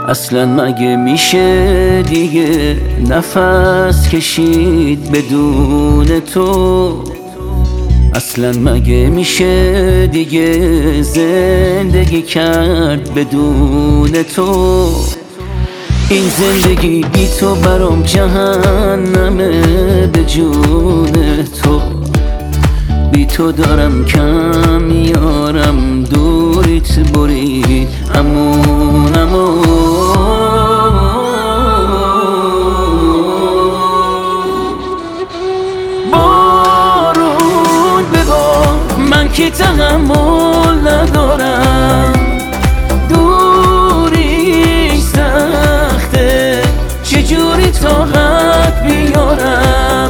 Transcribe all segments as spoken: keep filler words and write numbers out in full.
اصلا مگه میشه دیگه نفس کشید بدون تو؟ اصلا مگه میشه دیگه زندگی کرد بدون تو؟ این زندگی بی تو برام جهنمه، به جون تو بی تو دارم کم میارم، دوریت برید امون امون. بارون ببار من که تحمل ندارم، دوری سخته چجوری طاقت بیارم.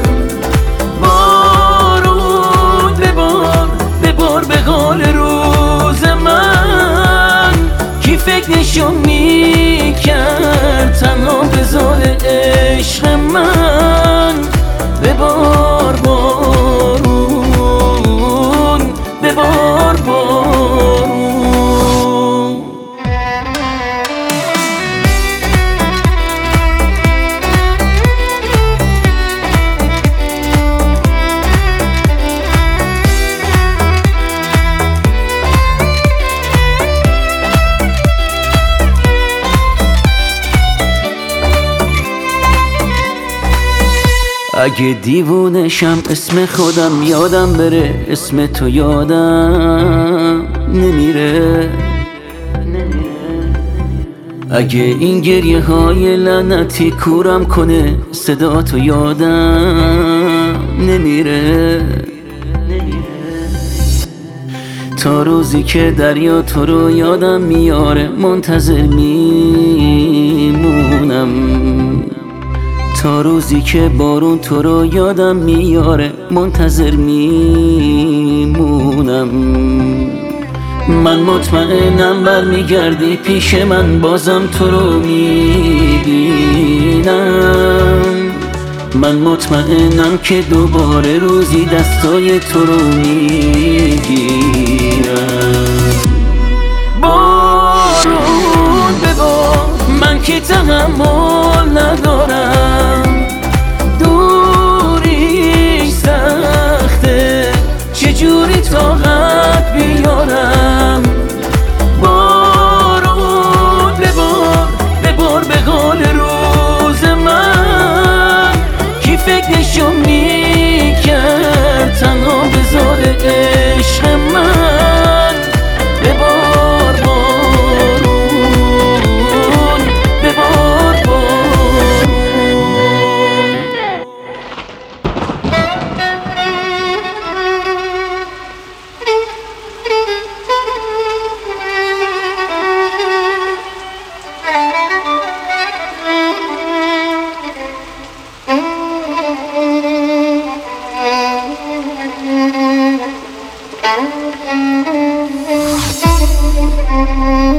بارون ببار ببار به حال روز من، کی فکرشو میکرد تنها بذار عشق من. ببار بارون ببار بارون. اگه دیوونشم اسم خودم یادم بره، اسم تو یادم نمیره. اگه این گریه های لعنتی کورم کنه، صدا تو یادم نمیره. تا روزی که دریا تو رو یادم میاره، منتظر میمونم. تا روزی که بارون تو رو یادم میاره، منتظر میمونم. من مطمئنم برمیگردی پیش من، بازم تو رو میبینم. من مطمئنم که دوباره روزی دستای تو رو میگیرم. بارون ببار من که تحمل ندارم، دوری سخته چجوری طاقت بیارم. بارون ببار ببار به حال روز من، کی فکرشو میکرد تنها بذار عشق من. ببار بارون ببار بارون. Thank you.